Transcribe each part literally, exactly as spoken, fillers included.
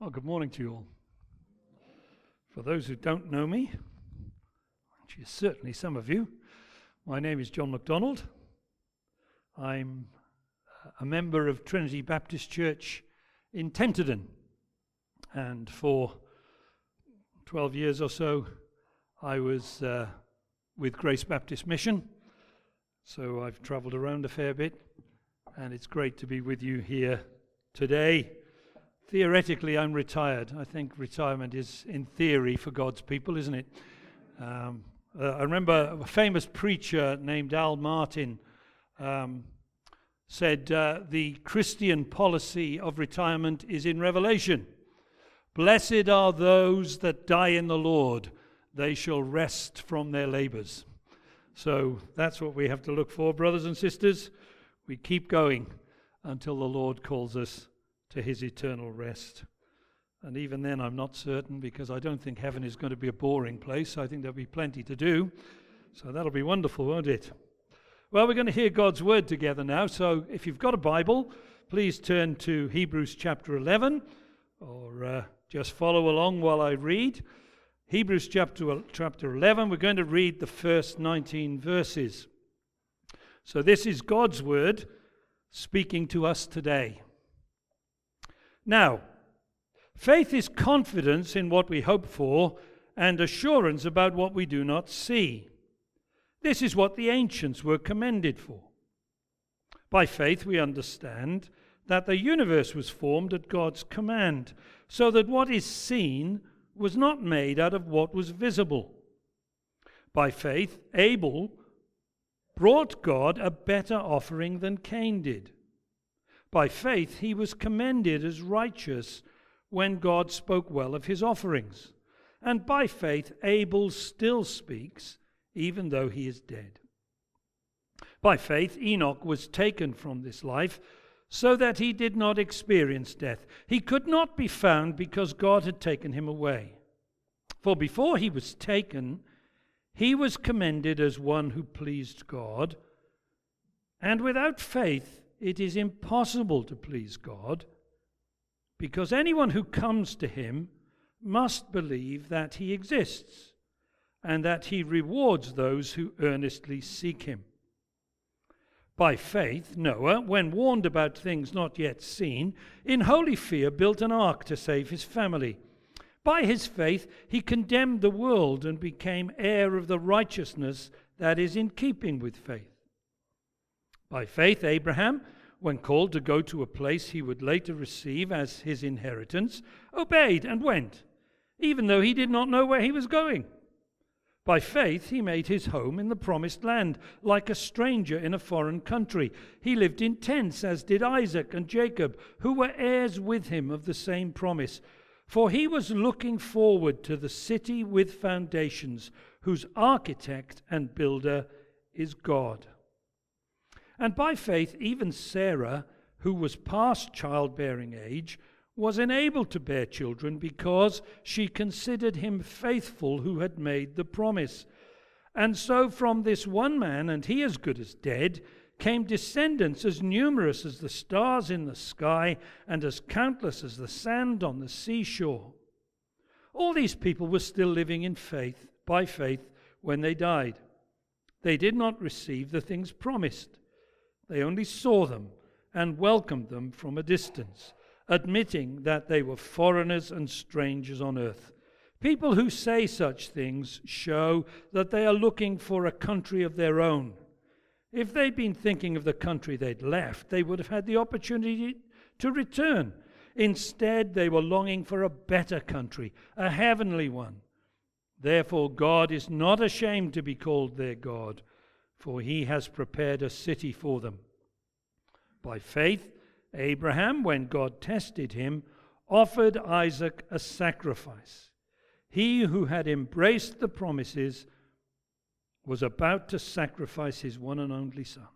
Well, good morning to you all. For those who don't know me, which is certainly some of you, my name is John MacDonald. I'm a member of Trinity Baptist Church in Tenterden, and for twelve years or so I was uh, with Grace Baptist Mission, so I've travelled around a fair bit, and it's great to be with you here today. Theoretically, I'm retired. I think retirement is, in theory, for God's people, isn't it? Um, uh, I remember a famous preacher named Al Martin um, said, uh, the Christian policy of retirement is in Revelation. Blessed are those that die in the Lord. They shall rest from their labors. So that's what we have to look for, brothers and sisters. We keep going until the Lord calls us to his eternal rest. And even then I'm not certain, because I don't think heaven is going to be a boring place. I think there'll be plenty to do. So that'll be wonderful, won't it? Well, we're going to hear God's word together now. So if you've got a Bible, please turn to Hebrews chapter eleven, or uh, just follow along while I read. Hebrews chapter, chapter eleven, we're going to read the first nineteen verses. So this is God's word speaking to us today. Now, faith is confidence in what we hope for and assurance about what we do not see. This is what the ancients were commended for. By faith we understand that the universe was formed at God's command, so that what is seen was not made out of what was visible. By faith Abel brought God a better offering than Cain did. By faith he was commended as righteous when God spoke well of his offerings. And by faith Abel still speaks, even though he is dead. By faith Enoch was taken from this life, so that he did not experience death. He could not be found because God had taken him away. For before he was taken, he was commended as one who pleased God. And without faith it is impossible to please God, because anyone who comes to him must believe that he exists, and that he rewards those who earnestly seek him. By faith, Noah, when warned about things not yet seen, in holy fear built an ark to save his family. By his faith he condemned the world and became heir of the righteousness that is in keeping with faith. By faith Abraham, when called to go to a place he would later receive as his inheritance, obeyed and went, even though he did not know where he was going. By faith he made his home in the promised land, like a stranger in a foreign country. He lived in tents, as did Isaac and Jacob, who were heirs with him of the same promise. For he was looking forward to the city with foundations, whose architect and builder is God. And by faith even Sarah, who was past childbearing age, was enabled to bear children because she considered him faithful who had made the promise. And so from this one man, and he as good as dead, came descendants as numerous as the stars in the sky and as countless as the sand on the seashore. All these people were still living in faith, by faith, when they died. They did not receive the things promised. They only saw them and welcomed them from a distance, admitting that they were foreigners and strangers on earth. People who say such things show that they are looking for a country of their own. If they'd been thinking of the country they'd left, they would have had the opportunity to return. Instead, they were longing for a better country, a heavenly one. Therefore, God is not ashamed to be called their God, for he has prepared a city for them. By faith, Abraham, when God tested him, offered Isaac a sacrifice. He who had embraced the promises was about to sacrifice his one and only son,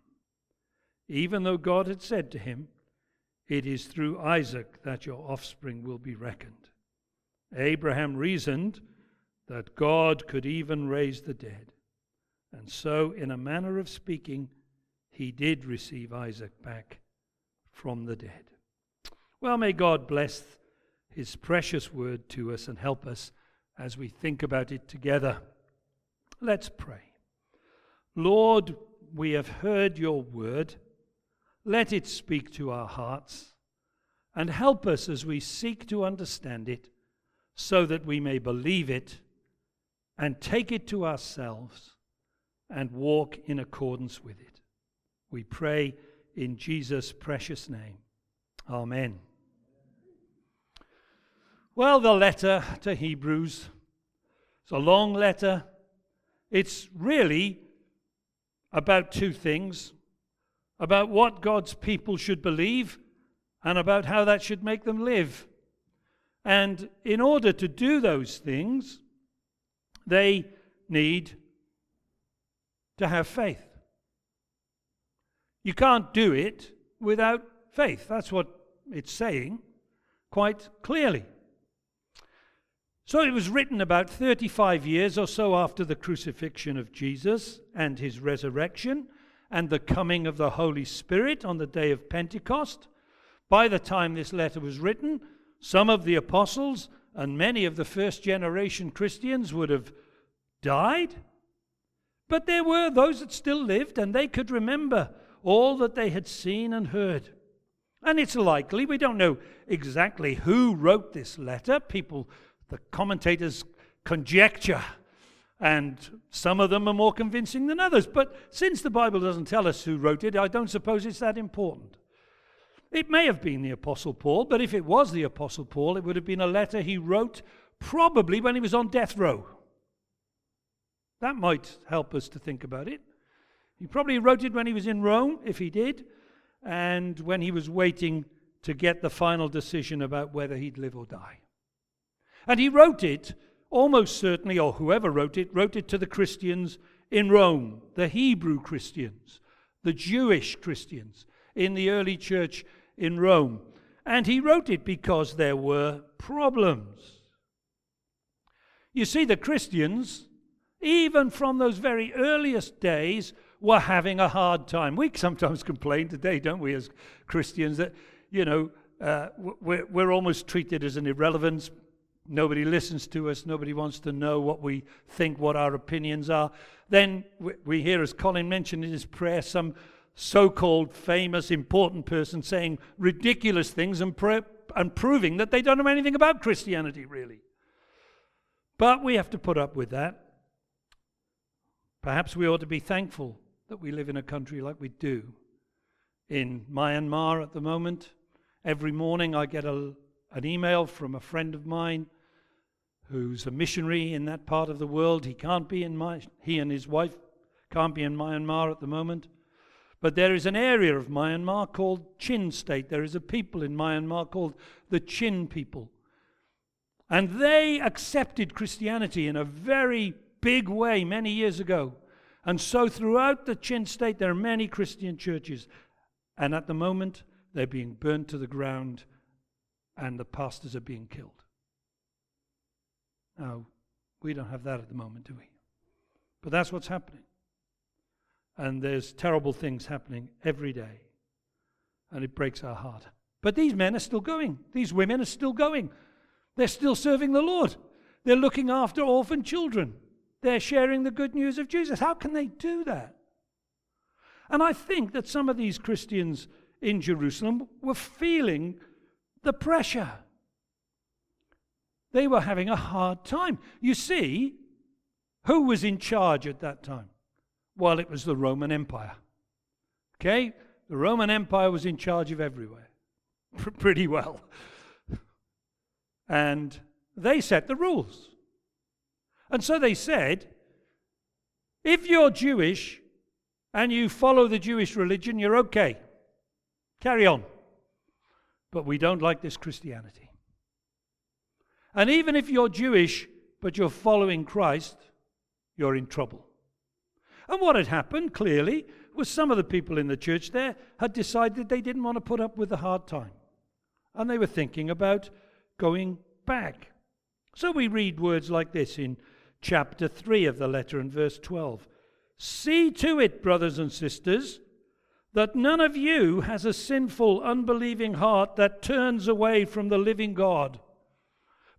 even though God had said to him, "It is through Isaac that your offspring will be reckoned." Abraham reasoned that God could even raise the dead. And so, in a manner of speaking, he did receive Isaac back from the dead. Well, may God bless his precious word to us and help us as we think about it together. Let's pray. Lord, we have heard your word. Let it speak to our hearts and help us as we seek to understand it, so that we may believe it and take it to ourselves and walk in accordance with it. We pray in Jesus' precious name. Amen. Well, the letter to Hebrews, it's a long letter. It's really about two things: about what God's people should believe and about how that should make them live. And in order to do those things, they need to have faith. You can't do it without faith. That's what it's saying quite clearly. So it was written about thirty-five years or so after the crucifixion of Jesus and his resurrection and the coming of the Holy Spirit on the day of Pentecost. By the time this letter was written, some of the apostles and many of the first generation Christians would have died. But there were those that still lived, and they could remember all that they had seen and heard. And it's likely, we don't know exactly who wrote this letter. People, the commentators conjecture, and some of them are more convincing than others. But since the Bible doesn't tell us who wrote it, I don't suppose it's that important. It may have been the Apostle Paul, but if it was the Apostle Paul, it would have been a letter he wrote probably when he was on death row. That might help us to think about it. He probably wrote it when he was in Rome, if he did, and when he was waiting to get the final decision about whether he'd live or die. And he wrote it, almost certainly, or whoever wrote it, wrote it to the Christians in Rome, the Hebrew Christians, the Jewish Christians in the early church in Rome. And he wrote it because there were problems. You see, the Christians, even from those very earliest days, were having a hard time. We sometimes complain today, don't we, as Christians, that, you know, uh, we're, we're almost treated as an irrelevance. Nobody listens to us. Nobody wants to know what we think, what our opinions are. Then we, we hear, as Colin mentioned in his prayer, some so-called famous, important person saying ridiculous things and, pre- and proving that they don't know anything about Christianity, really. But we have to put up with that. Perhaps we ought to be thankful that we live in a country like we do. In Myanmar at the moment, every morning I get a, an email from a friend of mine who's a missionary in that part of the world. He can't be in my, he and his wife can't be in Myanmar at the moment. But there is an area of Myanmar called Chin State. There is a people in Myanmar called the Chin people. And they accepted Christianity in a very big way many years ago. And so throughout the Chin State there are many Christian churches. And at the moment they're being burnt to the ground and the pastors are being killed. Now, we don't have that at the moment, do we? But that's what's happening. And there's terrible things happening every day. And it breaks our heart. But these men are still going. These women are still going. They're still serving the Lord. They're looking after orphan children. They're sharing the good news of Jesus. How can they do that? And I think that some of these Christians in Jerusalem were feeling the pressure. They were having a hard time. You see, who was in charge at that time? Well, it was the Roman Empire. Okay? The Roman Empire was in charge of everywhere. P- pretty well. And they set the rules. And so they said, if you're Jewish and you follow the Jewish religion, you're okay. Carry on. But we don't like this Christianity. And even if you're Jewish, but you're following Christ, you're in trouble. And what had happened, clearly, was some of the people in the church there had decided they didn't want to put up with the hard time. And they were thinking about going back. So we read words like this in chapter three of the letter in verse twelve. See to it, brothers and sisters, that none of you has a sinful, unbelieving heart that turns away from the living God.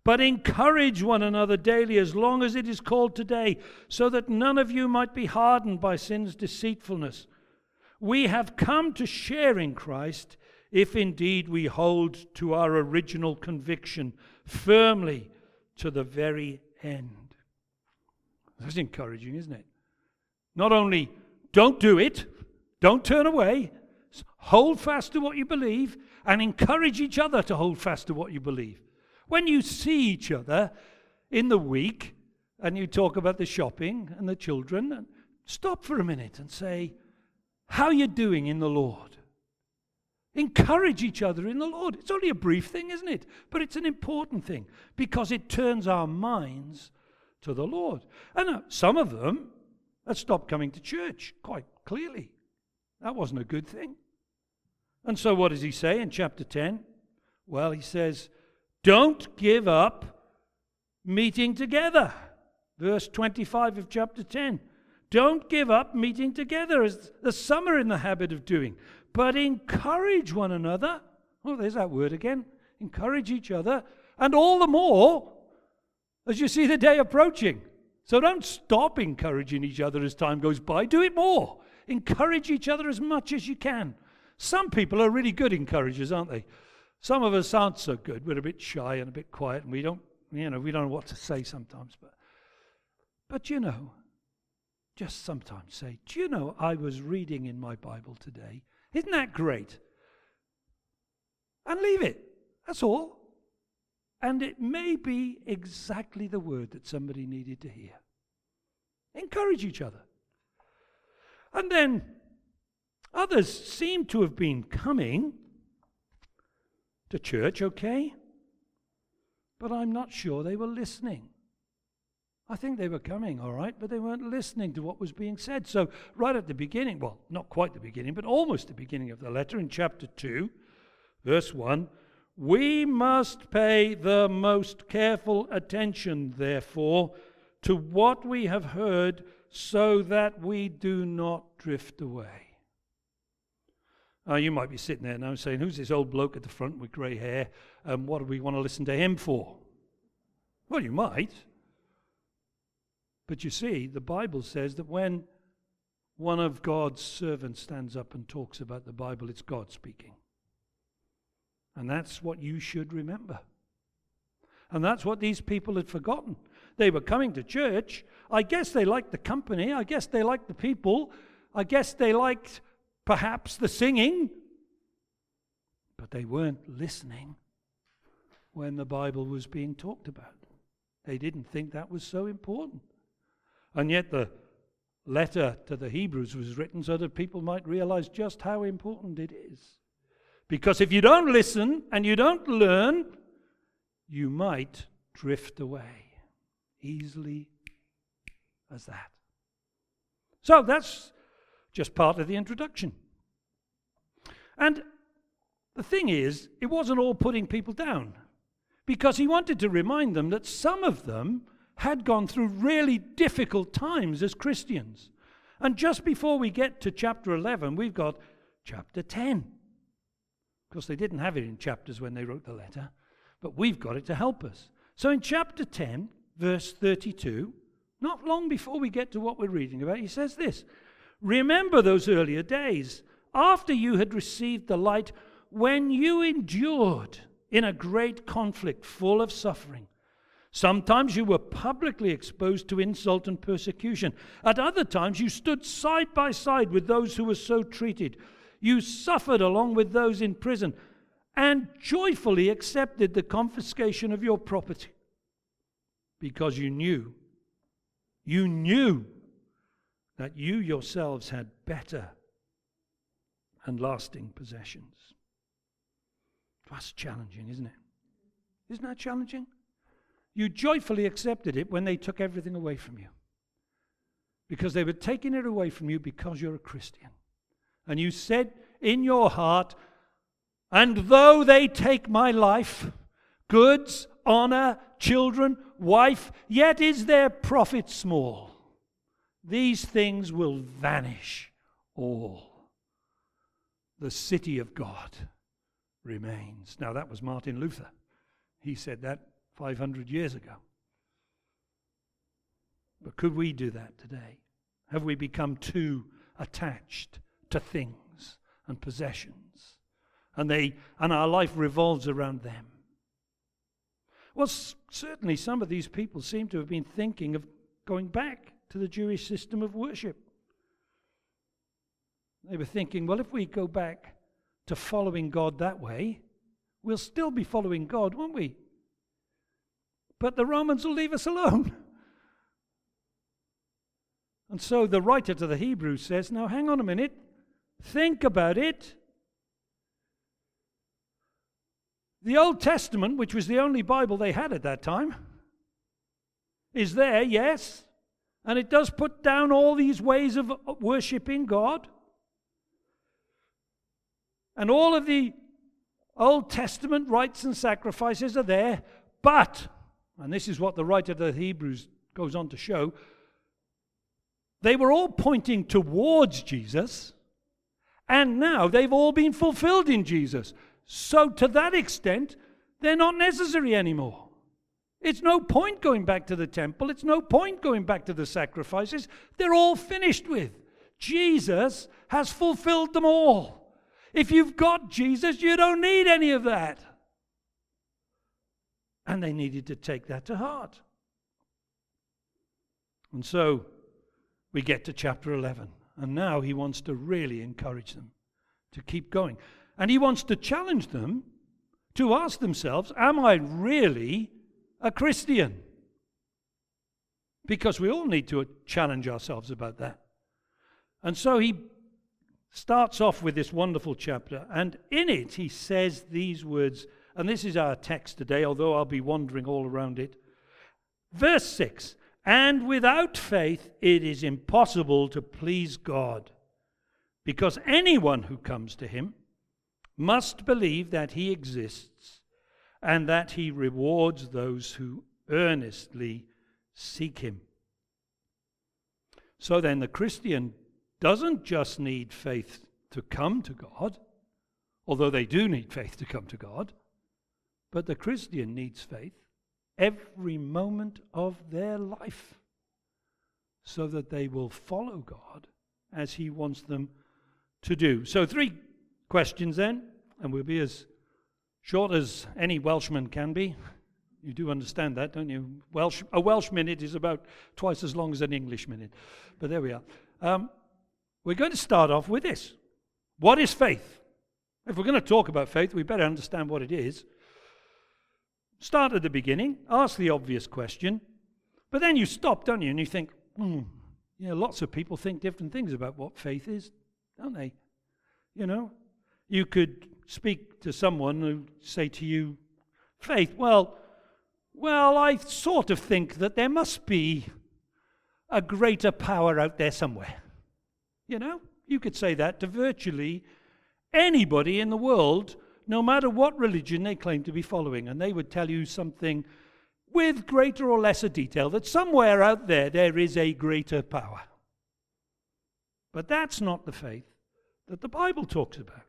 But encourage one another daily as long as it is called today, so that none of you might be hardened by sin's deceitfulness. We have come to share in Christ, if indeed we hold to our original conviction firmly to the very end. That's encouraging, isn't it? Not only don't do it, don't turn away, hold fast to what you believe, and encourage each other to hold fast to what you believe. When you see each other in the week and you talk about the shopping and the children, stop for a minute and say, how are you doing in the Lord? Encourage each other in the Lord. It's only a brief thing, isn't it? But it's an important thing because it turns our minds to the Lord. And uh, some of them have stopped coming to church, quite clearly. That wasn't a good thing. And so what does he say in chapter ten? Well, he says, don't give up meeting together. Verse twenty-five of chapter ten. Don't give up meeting together, as the some are in the habit of doing, but encourage one another. Oh, there's that word again. Encourage each other, and all the more as you see the day approaching. So don't stop encouraging each other as time goes by. Do it more. Encourage each other as much as you can. Some people are really good encouragers, aren't they? Some of us aren't so good. We're a bit shy and a bit quiet, and we don't, you know, we don't know what to say sometimes. But, but you know, just sometimes say, do you know, I was reading in my Bible today. Isn't that great? And leave it. That's all. And it may be exactly the word that somebody needed to hear. Encourage each other. And then others seem to have been coming to church, okay? But I'm not sure they were listening. I think they were coming, all right, but they weren't listening to what was being said. So right at the beginning, well, not quite the beginning, but almost the beginning of the letter in chapter two, verse one, we must pay the most careful attention, therefore, to what we have heard, so that we do not drift away. Uh, you might be sitting there now saying, who's this old bloke at the front with grey hair, and um, what do we want to listen to him for? Well, you might. But you see, the Bible says that when one of God's servants stands up and talks about the Bible, it's God speaking. And that's what you should remember. And that's what these people had forgotten. They were coming to church. I guess they liked the company. I guess they liked the people. I guess they liked perhaps the singing. But they weren't listening when the Bible was being talked about. They didn't think that was so important. And yet the letter to the Hebrews was written so that people might realize just how important it is. Because if you don't listen and you don't learn, you might drift away easily as that. So that's just part of the introduction. And the thing is, it wasn't all putting people down, because he wanted to remind them that some of them had gone through really difficult times as Christians. And just before we get to chapter eleven, we've got chapter ten. Of course, they didn't have it in chapters when they wrote the letter, but we've got it to help us. So in chapter ten, verse thirty-two, not long before we get to what we're reading about, he says this, remember those earlier days, after you had received the light, when you endured in a great conflict full of suffering. Sometimes you were publicly exposed to insult and persecution. At other times you stood side by side with those who were so treated. You suffered along with those in prison and joyfully accepted the confiscation of your property because you knew, you knew that you yourselves had better and lasting possessions. That's challenging, isn't it? Isn't that challenging? You joyfully accepted it when they took everything away from you. Because they were taking it away from you because you're a Christian. And you said in your heart, and though they take my life, goods, honor, children, wife, yet is their profit small. These things will vanish all. The city of God remains. Now that was Martin Luther. He said that five hundred years ago. But could we do that today? Have we become too attached to things and possessions, and they and our life revolves around them? Well, s- certainly some of these people seem to have been thinking of going back to the Jewish system of worship. They were thinking, well, if we go back to following God that way, we'll still be following God, won't we? But the Romans will leave us alone. And so the writer to the Hebrews says, now hang on a minute, think about it. The Old Testament, which was the only Bible they had at that time, is there, yes, and it does put down all these ways of worshipping God. And all of the Old Testament rites and sacrifices are there, but, and this is what the writer of the Hebrews goes on to show, they were all pointing towards Jesus, and now they've all been fulfilled in Jesus. So to that extent, they're not necessary anymore. It's no point going back to the temple. It's no point going back to the sacrifices. They're all finished with. Jesus has fulfilled them all. If you've got Jesus, you don't need any of that. And they needed to take that to heart. And so we get to chapter eleven. And now he wants to really encourage them to keep going. And he wants to challenge them to ask themselves, am I really a Christian? Because we all need to challenge ourselves about that. And so he starts off with this wonderful chapter, and in it he says these words, and this is our text today, although I'll be wandering all around it. Verse six, and without faith it is impossible to please God, because anyone who comes to him must believe that he exists and that he rewards those who earnestly seek him. So then the Christian doesn't just need faith to come to God, although they do need faith to come to God, but the Christian needs faith every moment of their life so that they will follow God as he wants them to do. So three questions then, and we'll be as short as any Welshman can be. You do understand that, don't you? Welsh, a Welsh minute is about twice as long as an English minute. But there we are. Um, we're going to start off with this. What is faith? If we're going to talk about faith, we better understand what it is. Start at the beginning, ask the obvious question, but then you stop, don't you? And you think, hmm, yeah, lots of people think different things about what faith is, don't they? You know, you could speak to someone who say to you, faith, well, well, I sort of think that there must be a greater power out there somewhere. You know, you could say that to virtually anybody in the world, no matter what religion they claim to be following, and they would tell you something with greater or lesser detail, that somewhere out there there is a greater power. But that's not the faith that the Bible talks about.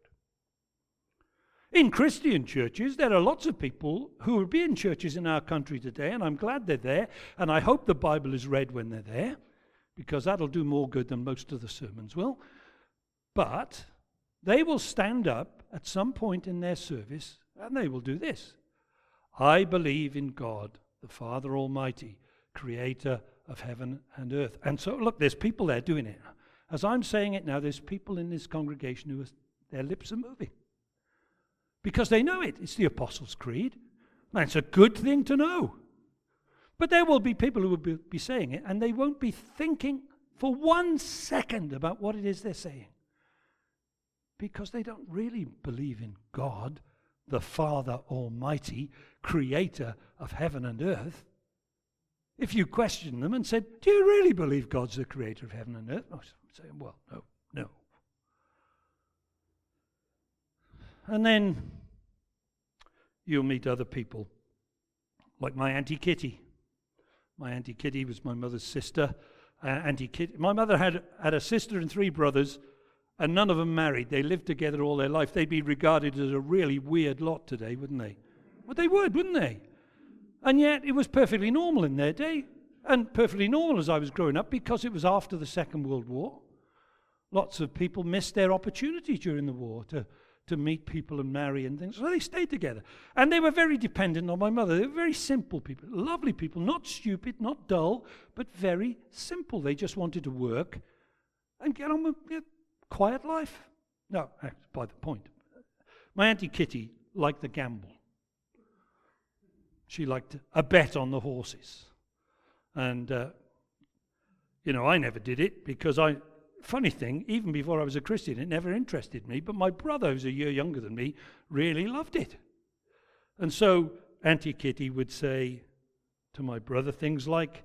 In Christian churches, there are lots of people who will be in churches in our country today, and I'm glad they're there, and I hope the Bible is read when they're there, because that'll do more good than most of the sermons will. But they will stand up at some point in their service, and they will do this. I believe in God, the Father Almighty, creator of heaven and earth. And so, look, there's people there doing it. As I'm saying it now, there's people in this congregation who are, their lips are moving. Because they know it. It's the Apostles' Creed. And it's a good thing to know. But there will be people who will be, be saying it, and they won't be thinking for one second about what it is they're saying. Because they don't really believe in God, the Father Almighty, creator of heaven and earth. If you question them and said, do you really believe God's the creator of heaven and earth? I'm saying, well, no, no. And then you'll meet other people, like my Auntie Kitty. My Auntie Kitty was my mother's sister. Uh, Auntie Kitty. My mother had, had a sister and three brothers, and none of them married. They lived together all their life. They'd be regarded as a really weird lot today, wouldn't they? Well, they would, wouldn't they? And yet it was perfectly normal in their day, and perfectly normal as I was growing up, because it was after the Second World War. Lots of people missed their opportunity during the war to, to meet people and marry and things, so they stayed together. And they were very dependent on my mother. They were very simple people, lovely people, not stupid, not dull, but very simple. They just wanted to work and get on with a quiet life. No, that's by the point. My Auntie Kitty liked the gamble. She liked a bet on the horses. And, uh, you know, I never did it because I, funny thing, even before I was a Christian, it never interested me. But my brother, who's a year younger than me, really loved it. And so Auntie Kitty would say to my brother things like,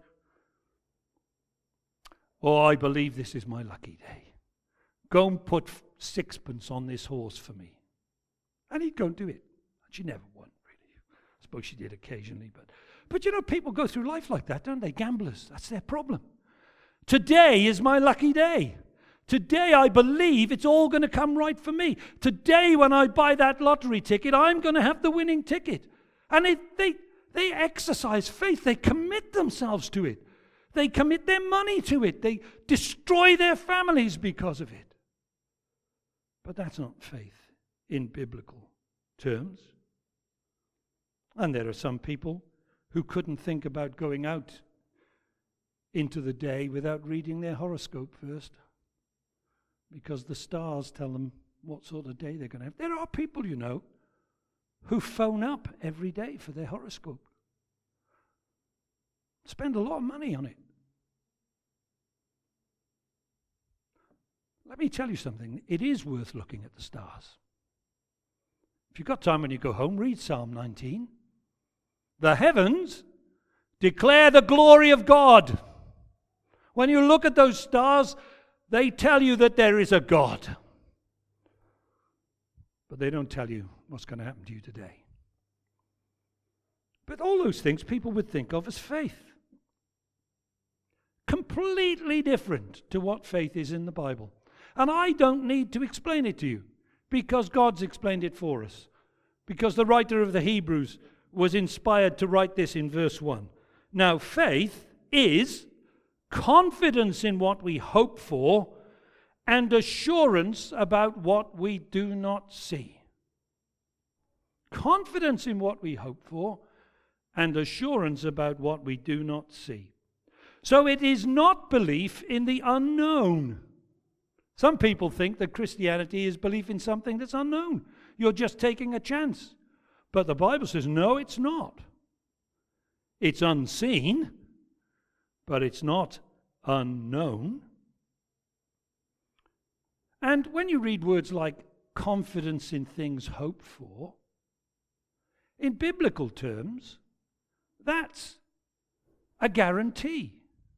"Oh, I believe this is my lucky day. Go and put sixpence on this horse for me." And he'd go and do it. And she never won, really. I suppose she did occasionally. But, but you know, people go through life like that, don't they? Gamblers, that's their problem. Today is my lucky day. Today I believe it's all going to come right for me. Today when I buy that lottery ticket, I'm going to have the winning ticket. And it, they, they exercise faith. They commit themselves to it. They commit their money to it. They destroy their families because of it. But that's not faith in biblical terms. And there are some people who couldn't think about going out into the day without reading their horoscope first, because the stars tell them what sort of day they're going to have. There are people, you know, who phone up every day for their horoscope. Spend a lot of money on it. Let me tell you something. It is worth looking at the stars. If you've got time when you go home, read Psalm nineteen. The heavens declare the glory of God. When you look at those stars, they tell you that there is a God. But they don't tell you what's going to happen to you today. But all those things people would think of as faith. Completely different to what faith is in the Bible. And I don't need to explain it to you, because God's explained it for us. Because the writer of the Hebrews was inspired to write this in verse one. Now, faith is confidence in what we hope for and assurance about what we do not see. Confidence in what we hope for and assurance about what we do not see. So it is not belief in the unknown. Some people think that Christianity is belief in something that's unknown. You're just taking a chance. But the Bible says, no, it's not. It's unseen, but it's not unknown. And when you read words like confidence in things hoped for, in biblical terms, that's a guarantee.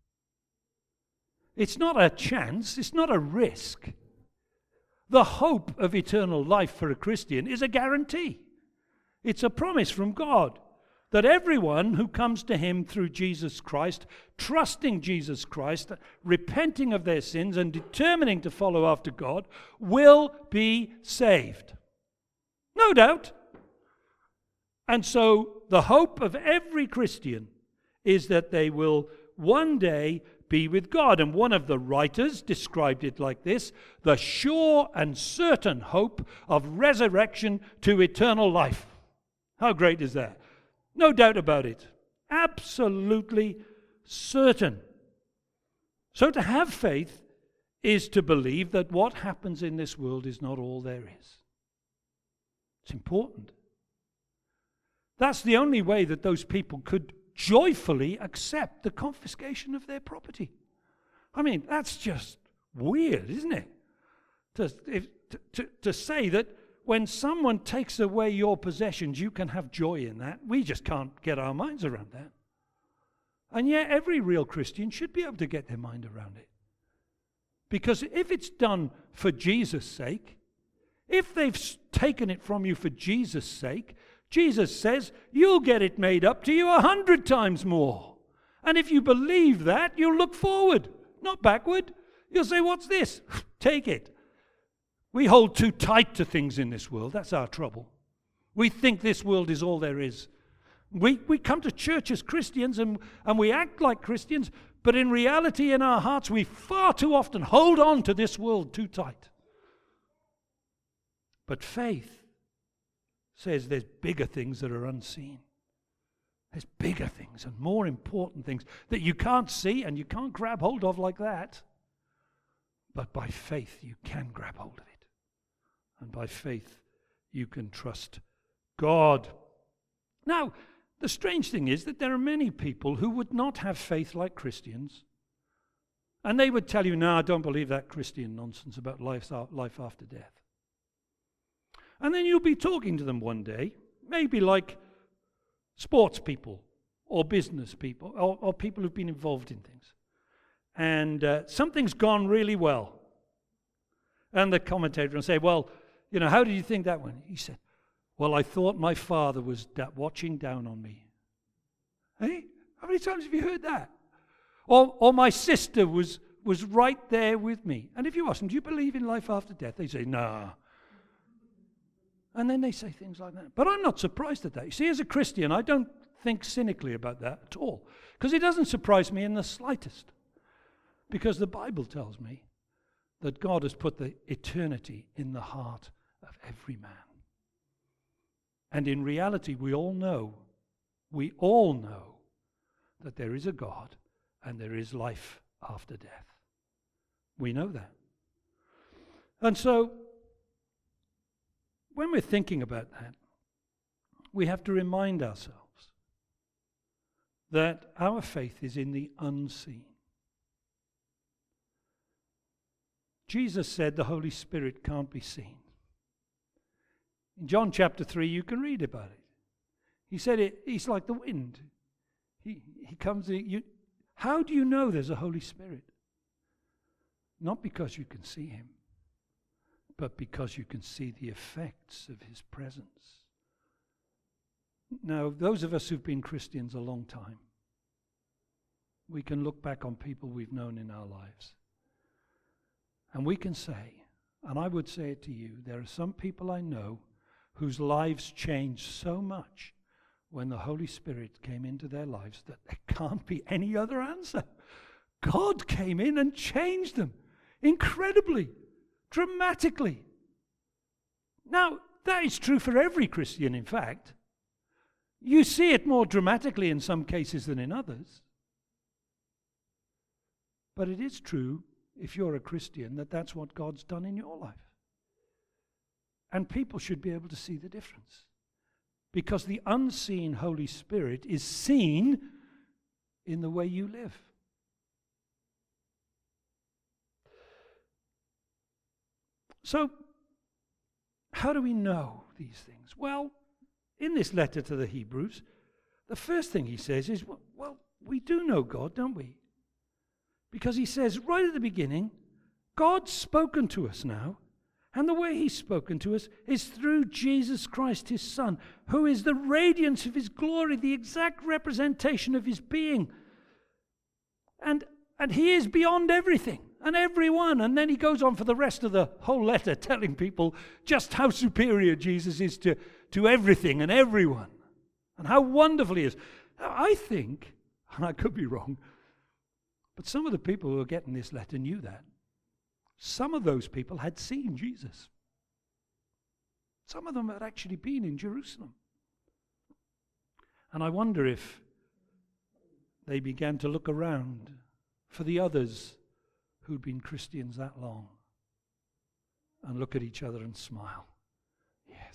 It's not a chance, it's not a risk. The hope of eternal life for a Christian is a guarantee. It's a promise from God that everyone who comes to him through Jesus Christ, trusting Jesus Christ, repenting of their sins and determining to follow after God, will be saved. No doubt. And so the hope of every Christian is that they will one day be with God. And one of the writers described it like this: the sure and certain hope of resurrection to eternal life. How great is that? No doubt about it. Absolutely certain. So to have faith is to believe that what happens in this world is not all there is. It's important. That's the only way that those people could joyfully accept the confiscation of their property. I mean, that's just weird, isn't it? To, if, to, to, to say that when someone takes away your possessions, you can have joy in that. We just can't get our minds around that. And yet every real Christian should be able to get their mind around it. Because if it's done for Jesus' sake, if they've taken it from you for Jesus' sake, Jesus says you'll get it made up to you a hundred times more. And if you believe that, you'll look forward, not backward. You'll say, what's this? Take it. We hold too tight to things in this world. That's our trouble. We think this world is all there is. We, we come to church as Christians and, and we act like Christians, but in reality, in our hearts, we far too often hold on to this world too tight. But faith says there's bigger things that are unseen. There's bigger things and more important things that you can't see and you can't grab hold of like that. But by faith, you can grab hold of it. And by faith, you can trust God. Now, the strange thing is that there are many people who would not have faith like Christians. And they would tell you, no, I don't believe that Christian nonsense about life, life after death. And then you'll be talking to them one day, maybe like sports people or business people or, or people who've been involved in things. And uh, something's gone really well. And the commentator will say, well, you know, how did you think that went? He said, well, I thought my father was da- watching down on me. Hey, how many times have you heard that? Or, or my sister was, was right there with me. And if you ask them, do you believe in life after death? They say, nah. And then they say things like that. But I'm not surprised at that. You see, as a Christian, I don't think cynically about that at all. Because it doesn't surprise me in the slightest. Because the Bible tells me that God has put the eternity in the heart of every man. And in reality, we all know, we all know that there is a God and there is life after death. We know that. And so, when we're thinking about that, we have to remind ourselves that our faith is in the unseen. Jesus said the Holy Spirit can't be seen. In John chapter three, you can read about it. He said it, he's like the wind. He, he comes, you, how do you know there's a Holy Spirit? Not because you can see him, but because you can see the effects of his presence. Now, those of us who've been Christians a long time, we can look back on people we've known in our lives. And we can say, and I would say it to you, there are some people I know whose lives changed so much when the Holy Spirit came into their lives that there can't be any other answer. God came in and changed them incredibly, dramatically. Now, that is true for every Christian, in fact. You see it more dramatically in some cases than in others. But it is true, if you're a Christian, that that's what God's done in your life. And people should be able to see the difference. Because the unseen Holy Spirit is seen in the way you live. So, how do we know these things? Well, in this letter to the Hebrews, the first thing he says is, well, well we do know God, don't we? Because he says right at the beginning, God's spoken to us now, and the way he's spoken to us is through Jesus Christ, his Son, who is the radiance of his glory, the exact representation of his being. And, and he is beyond everything and everyone. And then he goes on for the rest of the whole letter telling people just how superior Jesus is to, to everything and everyone, and how wonderful he is. Now, I think, and I could be wrong, but some of the people who are getting this letter knew that. Some of those people had seen Jesus. Some of them had actually been in Jerusalem. And I wonder if they began to look around for the others who'd been Christians that long and look at each other and smile. Yes.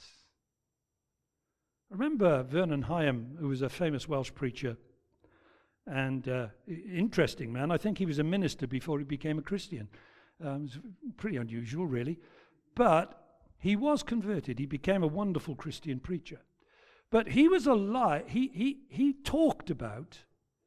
I remember Vernon Hyam, who was a famous Welsh preacher and uh, interesting man. I think he was a minister before he became a Christian. Um, it was pretty unusual, really. But he was converted. He became a wonderful Christian preacher. But he was a lie. He, he, he talked about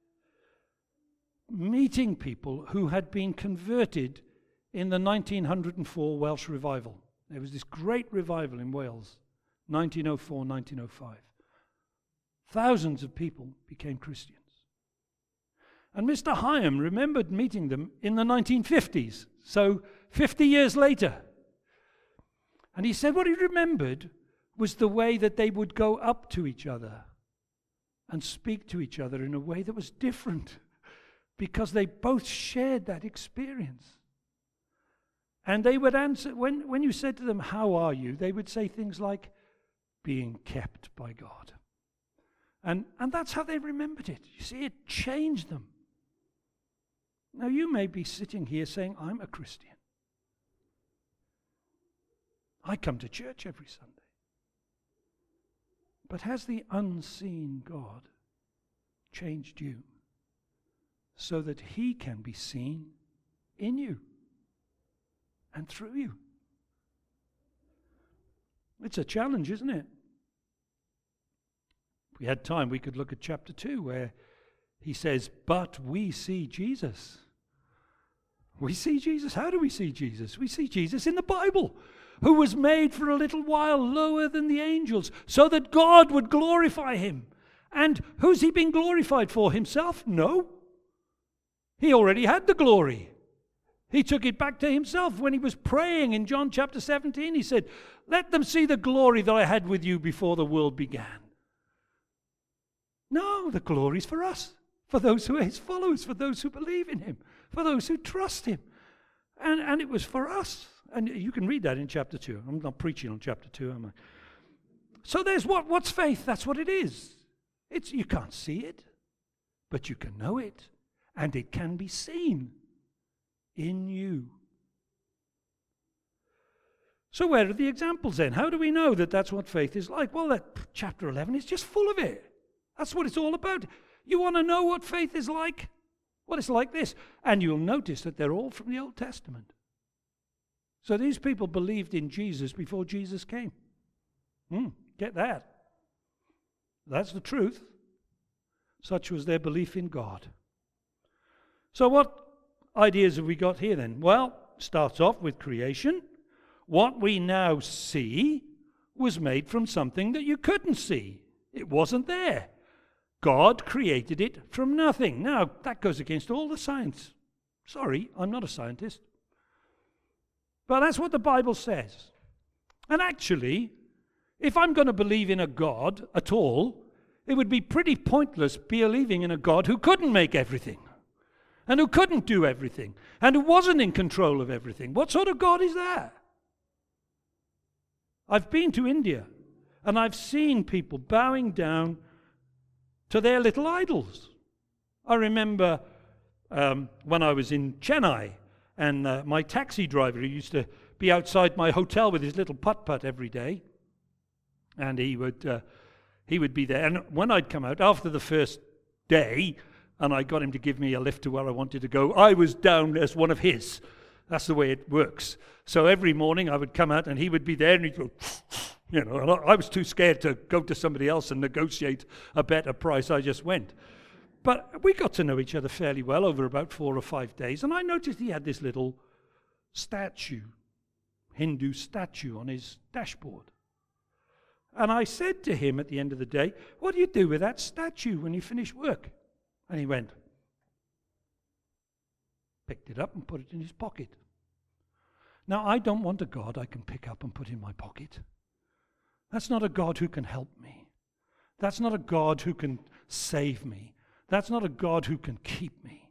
meeting people who had been converted in the nineteen oh four Welsh revival. There was this great revival in Wales, nineteen oh four, nineteen oh five. Thousands of people became Christians. And Mister Hyam remembered meeting them in the nineteen fifties, so fifty years later. And he said what he remembered was the way that they would go up to each other and speak to each other in a way that was different because they both shared that experience. And they would answer, when, when you said to them, how are you? They would say things like, being kept by God. And, and that's how they remembered it. You see, it changed them. Now you may be sitting here saying, I'm a Christian. I come to church every Sunday. But has the unseen God changed you so that he can be seen in you and through you? It's a challenge, isn't it? If we had time, we could look at chapter two where he says, but we see Jesus. We see Jesus. How do we see Jesus? We see Jesus in the Bible, who was made for a little while lower than the angels, so that God would glorify him. And who's he been glorified for? Himself? No. He already had the glory. He took it back to himself when he was praying in John chapter seventeen. He said, let them see the glory that I had with you before the world began. No, the glory's for us, for those who are his followers, for those who believe in him, for those who trust him. And, and it was for us. And you can read that in chapter two. I'm not preaching on chapter two, am I? So there's what? What's faith? That's what it is. It's, you can't see it, but you can know it, and it can be seen in you. So where are the examples then? How do we know that that's what faith is like? Well, that chapter eleven is just full of it. That's what it's all about. You want to know what faith is like? Well, it's like this. And you'll notice that they're all from the Old Testament. So these people believed in Jesus before Jesus came. Hmm, get that. That's the truth. Such was their belief in God. So what ideas have we got here then? Well, starts off with creation. What we now see was made from something that you couldn't see. It wasn't there. God created it from nothing. Now, that goes against all the science. Sorry, I'm not a scientist. But that's what the Bible says. And actually, if I'm going to believe in a God at all, it would be pretty pointless believing in a God who couldn't make everything, and who couldn't do everything, and who wasn't in control of everything. What sort of God is that? I've been to India, and I've seen people bowing down to their little idols. I remember um, when I was in Chennai, and uh, my taxi driver, who used to be outside my hotel with his little putt-putt every day, and he would uh, he would be there. And when I'd come out, after the first day, and I got him to give me a lift to where I wanted to go, I was down as one of his. That's the way it works. So every morning I would come out, and he would be there, and he'd go, you know, and I was too scared to go to somebody else and negotiate a better price. I just went. But we got to know each other fairly well over about four or five days, and I noticed he had this little statue, Hindu statue, on his dashboard. And I said to him at the end of the day, what do you do with that statue when you finish work? And he went, picked it up and put it in his pocket. Now, I don't want a God I can pick up and put in my pocket. That's not a God who can help me. That's not a God who can save me. That's not a God who can keep me.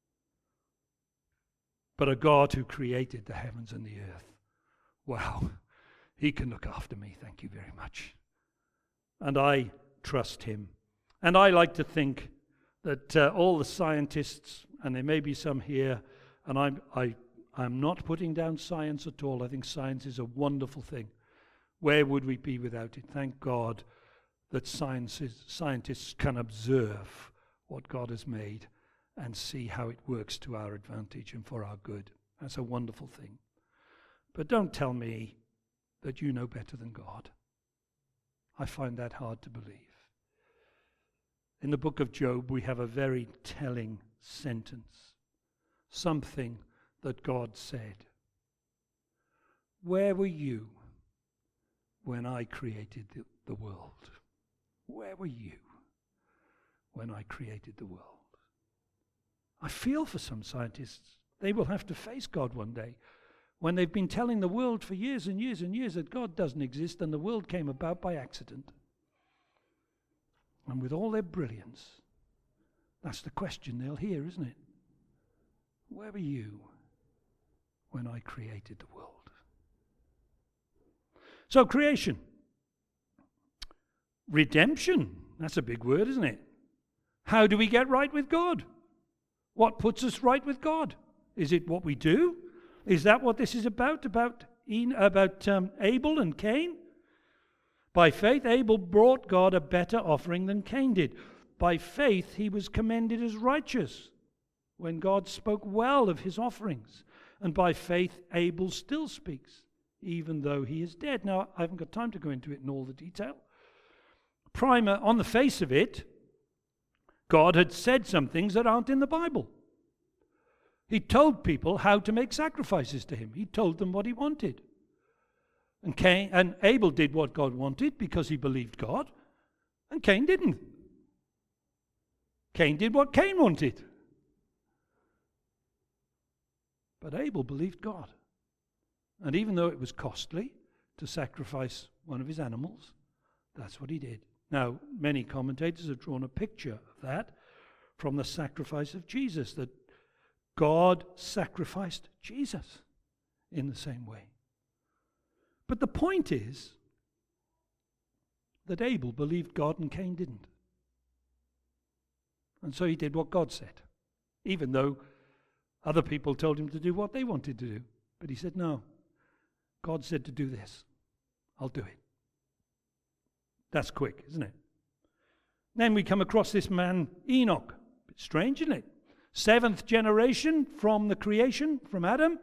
But a God who created the heavens and the earth. Wow, he can look after me, thank you very much. And I trust him. And I like to think that uh, all the scientists, and there may be some here, and I'm, I, I'm not putting down science at all. I think science is a wonderful thing. Where would we be without it? Thank God that sciences, scientists can observe what God has made and see how it works to our advantage and for our good. That's a wonderful thing. But don't tell me that you know better than God. I find that hard to believe. In the book of Job, we have a very telling sentence, something that God said. Where were you when I created the, the world? Where were you when I created the world? I feel for some scientists. They will have to face God one day when they've been telling the world for years and years and years that God doesn't exist and the world came about by accident. and with all their brilliance. That's the question they'll hear, isn't it? Where were you when I created the world? So creation. Redemption. That's a big word, isn't it? How do we get right with God? What puts us right with God? Is it what we do? Is that what this is about? About, En- about um, Abel and Cain? By faith, Abel brought God a better offering than Cain did. By faith, he was commended as righteous when God spoke well of his offerings. And by faith, Abel still speaks, even though he is dead. Now, I haven't got time to go into it in all the detail. Primer, on the face of it, God had said some things that aren't in the Bible. He told people how to make sacrifices to him. He told them what he wanted. And Cain and Abel did what God wanted because he believed God, and Cain didn't. Cain did what Cain wanted. But Abel believed God. And even though it was costly to sacrifice one of his animals, that's what he did. Now, many commentators have drawn a picture of that from the sacrifice of Jesus, that God sacrificed Jesus in the same way. But the point is that Abel believed God and Cain didn't. And so he did what God said, even though other people told him to do what they wanted to do. But he said, no, God said to do this. I'll do it. That's quick, isn't it? Then we come across this man, Enoch. Bit strange, isn't it? Seventh generation from the creation, from Adam.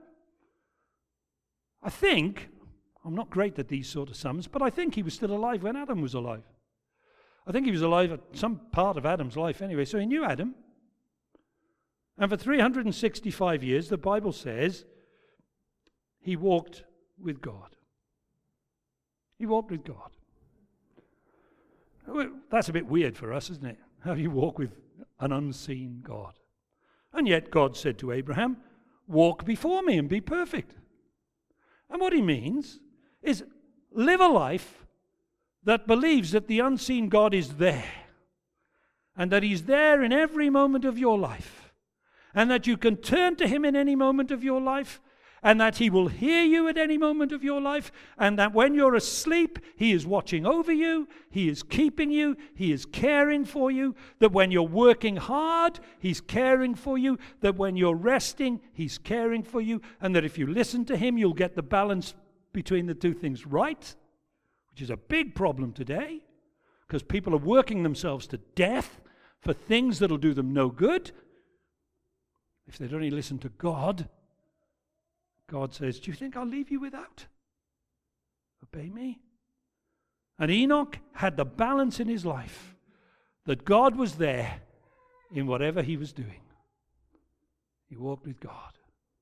I think, I'm not great at these sort of sums, but I think he was still alive when Adam was alive. I think he was alive at some part of Adam's life anyway, so he knew Adam. And for three hundred sixty-five years, the Bible says, he walked with God. He walked with God. Well, that's a bit weird for us, isn't it? How do you walk with an unseen God? And yet God said to Abraham, walk before me and be perfect. And what he means is live a life that believes that the unseen God is there, and that he's there in every moment of your life, and that you can turn to him in any moment of your life, and that he will hear you at any moment of your life, and that when you're asleep, he is watching over you, he is keeping you, he is caring for you, that when you're working hard, he's caring for you, that when you're resting, he's caring for you, and that if you listen to him, you'll get the balance between the two things right, which is a big problem today, because people are working themselves to death for things that'll do them no good. If they'd only listen to God, God says, do you think I'll leave you without? Obey me. And Enoch had the balance in his life that God was there in whatever he was doing. He walked with God.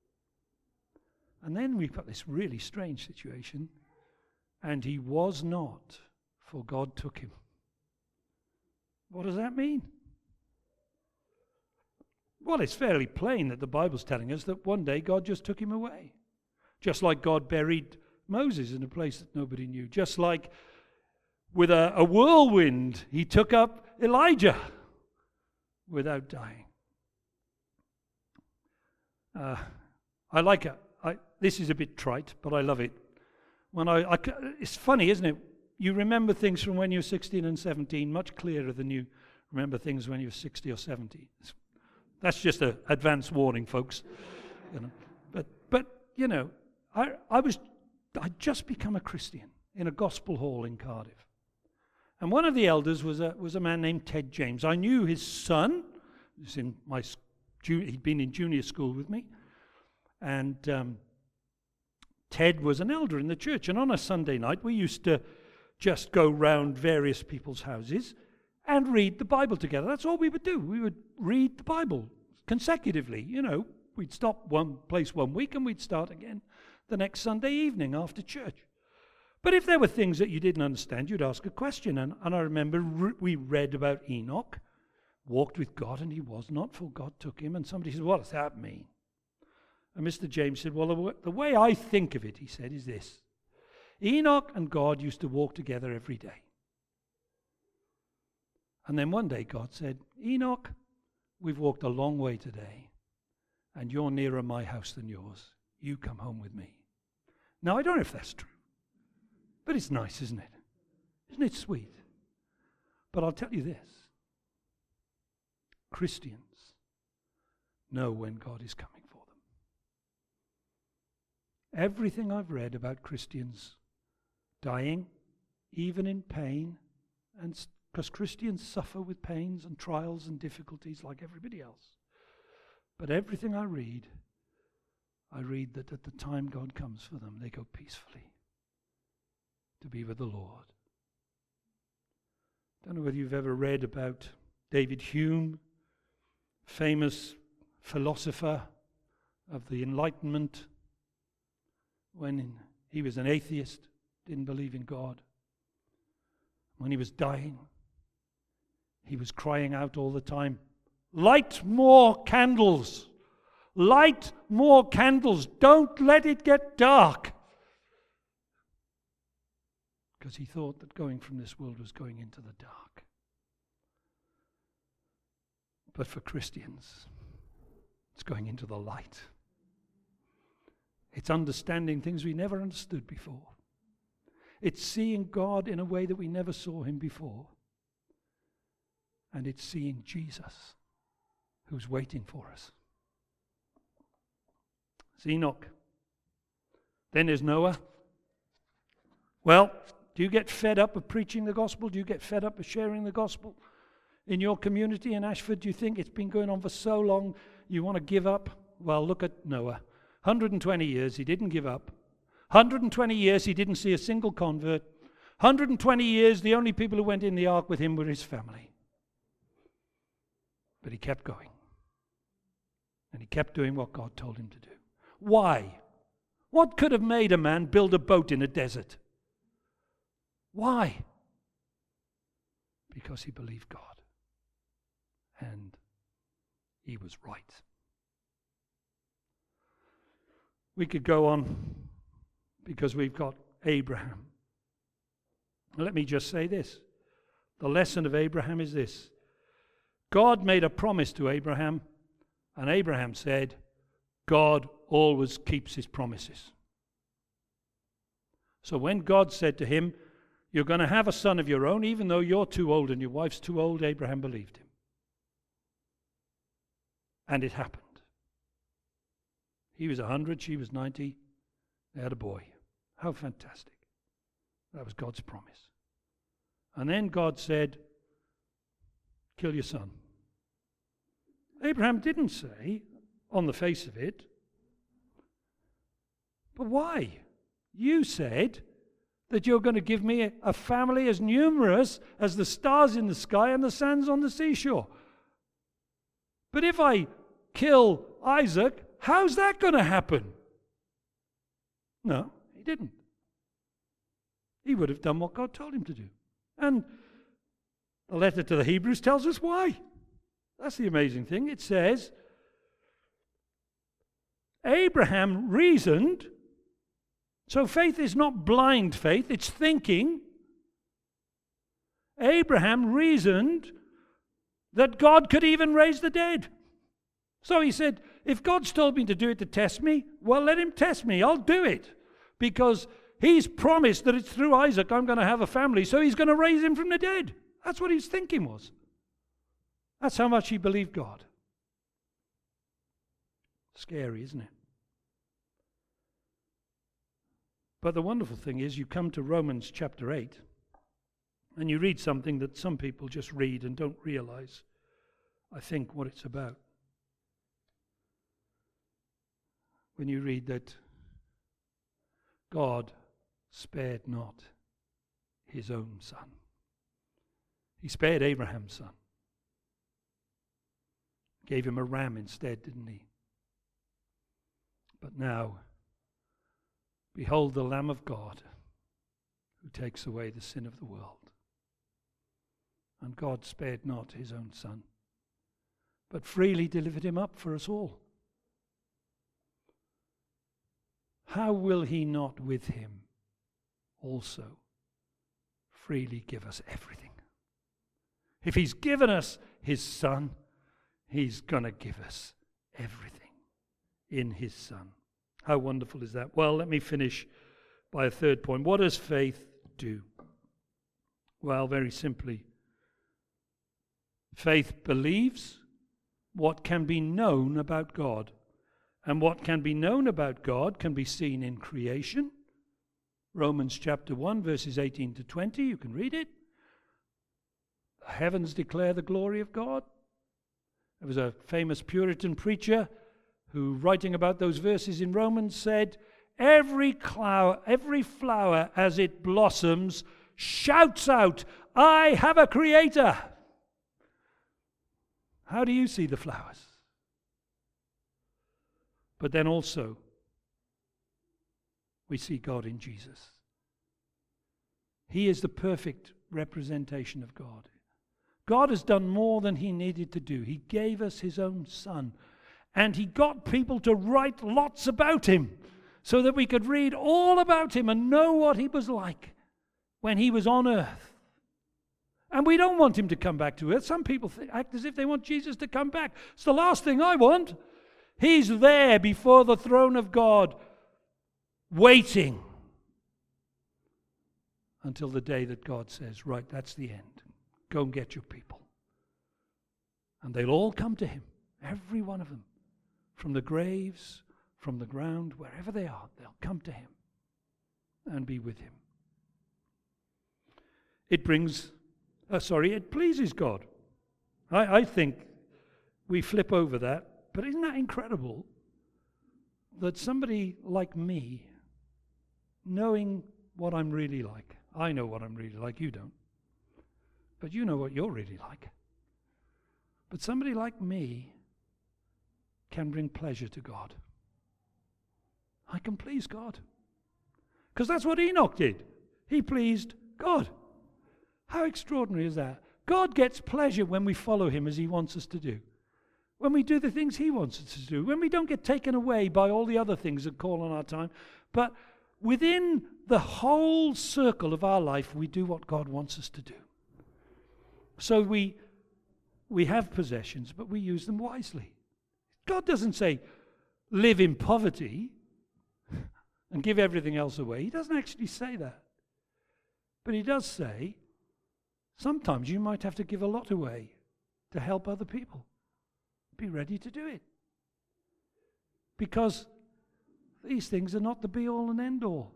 And then we've got this really strange situation. And he was not, for God took him. What does that mean? Well, it's fairly plain that the Bible's telling us that one day God just took him away. Just like God buried Moses in a place that nobody knew. Just like with a, a whirlwind, he took up Elijah without dying. Uh, I like it. I, this is a bit trite, but I love it. When I, I, it's funny, isn't it? You remember things from when you're sixteen and seventeen much clearer than you remember things when you're sixty or seventy. It's, that's just an advance warning, folks. You know, but but you know, I I was I'd just become a Christian in a gospel hall in Cardiff, and one of the elders was a was a man named Ted James. I knew his son. He was in my he'd been in junior school with me, and. Um, Ted was an elder in the church, and on a Sunday night we used to just go round various people's houses and read the Bible together. That's all we would do. We would read the Bible consecutively. You know, we'd stop one place one week and we'd start again the next Sunday evening after church. But if there were things that you didn't understand, you'd ask a question. And, and I remember re- we read about Enoch, walked with God, and he was not, for God took him. And somebody said, what does that mean? And Mister James said, well, the, w- the way I think of it, he said, is this. Enoch and God used to walk together every day. And then one day God said, Enoch, we've walked a long way today, and you're nearer my house than yours. You come home with me. Now, I don't know if that's true, but it's nice, isn't it? Isn't it sweet? But I'll tell you this. Christians know when God is coming for them. Everything I've read about Christians dying, even in pain, and because Christians suffer with pains and trials and difficulties like everybody else. But everything I read, I read that at the time God comes for them, they go peacefully to be with the Lord. I don't know whether you've ever read about David Hume, famous philosopher of the Enlightenment, when he was an atheist, didn't believe in God. When he was dying, he was crying out all the time, light more candles, light more candles, don't let it get dark. Because he thought that going from this world was going into the dark. But for Christians, it's going into the light. It's understanding things we never understood before. It's seeing God in a way that we never saw him before. And it's seeing Jesus, who's waiting for us. It's Enoch. Then there's Noah. Well, do you get fed up of preaching the gospel? Do you get fed up of sharing the gospel in your community in Ashford? Do you think it's been going on for so long you want to give up? Well, look at Noah. one hundred twenty years, he didn't give up. one hundred twenty years, he didn't see a single convert. one hundred twenty years, the only people who went in the ark with him were his family. But he kept going. And he kept doing what God told him to do. Why? What could have made a man build a boat in a desert? Why? Because he believed God. And he was right. We could go on because we've got Abraham. Let me just say this. The lesson of Abraham is this. God made a promise to Abraham, and Abraham said, God always keeps his promises. So when God said to him, you're going to have a son of your own, even though you're too old and your wife's too old, Abraham believed him. And it happened. He was one hundred, she was ninety. They had a boy. How fantastic. That was God's promise. And then God said, kill your son. Abraham didn't say, on the face of it, but why? You said that you're going to give me a family as numerous as the stars in the sky and the sands on the seashore. But if I kill Isaac, how's that going to happen? No, he didn't. He would have done what God told him to do. And the letter to the Hebrews tells us why. That's the amazing thing. It says, Abraham reasoned. So faith is not blind faith, it's thinking. Abraham reasoned that God could even raise the dead. So he said, if God's told me to do it to test me, well, let him test me. I'll do it. Because he's promised that it's through Isaac I'm going to have a family, so he's going to raise him from the dead. That's what his thinking was. That's how much he believed God. Scary, isn't it? But the wonderful thing is you come to Romans chapter eight and you read something that some people just read and don't realize, I think, what it's about. When you read that God spared not his own son. He spared Abraham's son. Gave him a ram instead, didn't he? But now, behold the Lamb of God who takes away the sin of the world. And God spared not his own son, but freely delivered him up for us all. How will he not with him also freely give us everything? If he's given us his Son, he's going to give us everything in his Son. How wonderful is that? Well, let me finish by a third point. What does faith do? Well, very simply, faith believes what can be known about God. And what can be known about God can be seen in creation. Romans chapter one, verses eighteen to twenty, you can read it. The heavens declare the glory of God. There was a famous Puritan preacher who, writing about those verses in Romans, said, Every flower, every flower as it blossoms shouts out, I have a creator. How do you see the flowers? But then also, we see God in Jesus. He is the perfect representation of God. God has done more than he needed to do. He gave us his own Son. And he got people to write lots about him so that we could read all about him and know what he was like when he was on earth. And we don't want him to come back to earth. Some people th- act as if they want Jesus to come back. It's the last thing I want. He's there before the throne of God, waiting until the day that God says, right, that's the end. Go and get your people. And they'll all come to him, every one of them, from the graves, from the ground, wherever they are, they'll come to him and be with him. It brings, uh, sorry, it pleases God. I, I think we flip over that, but isn't that incredible that somebody like me, knowing what I'm really like, I know what I'm really like, you don't, but you know what you're really like. But somebody like me can bring pleasure to God. I can please God. Because that's what Enoch did. He pleased God. How extraordinary is that? God gets pleasure when we follow him as he wants us to do. When we do the things he wants us to do. When we don't get taken away by all the other things that call on our time. But within the whole circle of our life, we do what God wants us to do. So we, we have possessions, but we use them wisely. God doesn't say, live in poverty and give everything else away. He doesn't actually say that. But he does say, sometimes you might have to give a lot away to help other people. Be ready to do it. Because these things are not the be-all and end-all.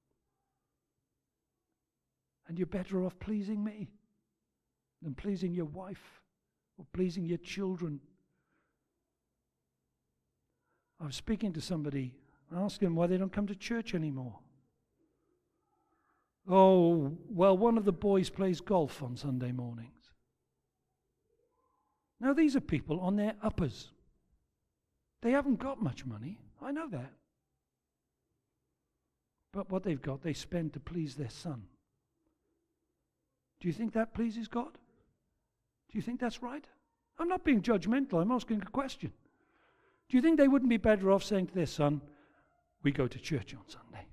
And you're better off pleasing me than pleasing your wife or pleasing your children. I was speaking to somebody, asking them why they don't come to church anymore. Oh, well, one of the boys plays golf on Sunday mornings. Now, these are people on their uppers. They haven't got much money. I know that. But what they've got, they spend to please their son. Do you think that pleases God? Do you think that's right? I'm not being judgmental. I'm asking a question. Do you think they wouldn't be better off saying to their son, we go to church on Sunday?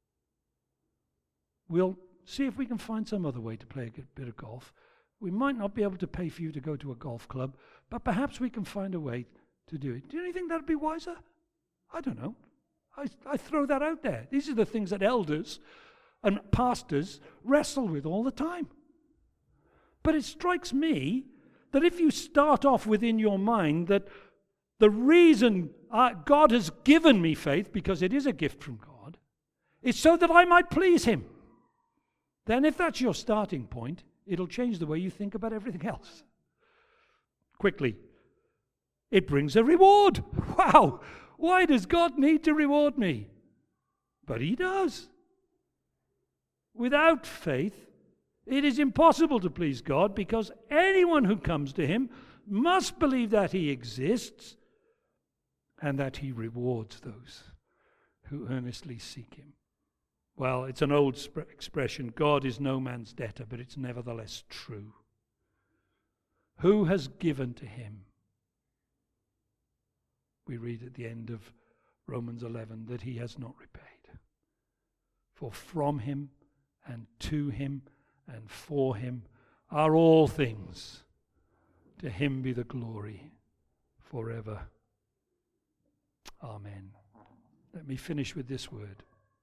We'll see if we can find some other way to play a good bit of golf. We might not be able to pay for you to go to a golf club, but perhaps we can find a way to do it. Do you think that would be wiser? I don't know. I, I throw that out there. These are the things that elders and pastors wrestle with all the time. But it strikes me that if you start off within your mind that the reason uh, God has given me faith, because it is a gift from God, is so that I might please him, then if that's your starting point, it'll change the way you think about everything else. Quickly, it brings a reward. Wow! Why does God need to reward me? But he does. Without faith, it is impossible to please God, because anyone who comes to him must believe that he exists and that he rewards those who earnestly seek him. Well, it's an old sp- expression, God is no man's debtor, but it's nevertheless true. Who has given to him? We read at the end of Romans eleven that he has not repaid. For from him and to him and for him are all things. To him be the glory forever. Amen. Let me finish with this word.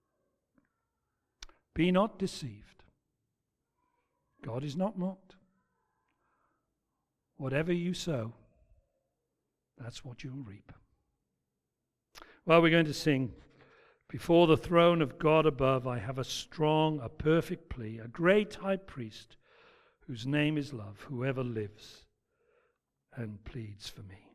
Be not deceived. God is not mocked. Whatever you sow, that's what you'll reap. Well, we're going to sing, before the throne of God above, I have a strong, a perfect plea, a great high priest, whose name is love, whoever lives and pleads for me.